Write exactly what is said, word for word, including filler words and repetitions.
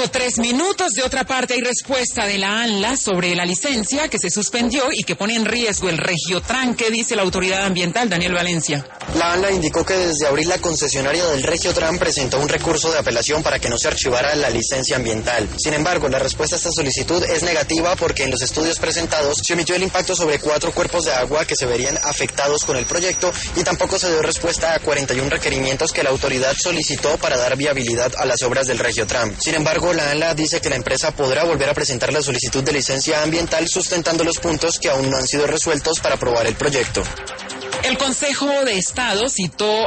Cinco, tres minutos. De otra parte, hay respuesta de la ANLA sobre la licencia que se suspendió y que pone en riesgo el Regiotran. ¿Qué dice la autoridad ambiental, Daniel Valencia? La ANLA indicó que desde abril la concesionaria del Regiotran presentó un recurso de apelación para que no se archivara la licencia ambiental. Sin embargo, la respuesta a esta solicitud es negativa porque en los estudios presentados se omitió el impacto sobre cuatro cuerpos de agua que se verían afectados con el proyecto y tampoco se dio respuesta a cuarenta y un requerimientos que la autoridad solicitó para dar viabilidad a las obras del Regiotran. Sin embargo, la ANLA dice que la empresa podrá volver a presentar la solicitud de licencia ambiental sustentando los puntos que aún no han sido resueltos para aprobar el proyecto. El Consejo de Estado citó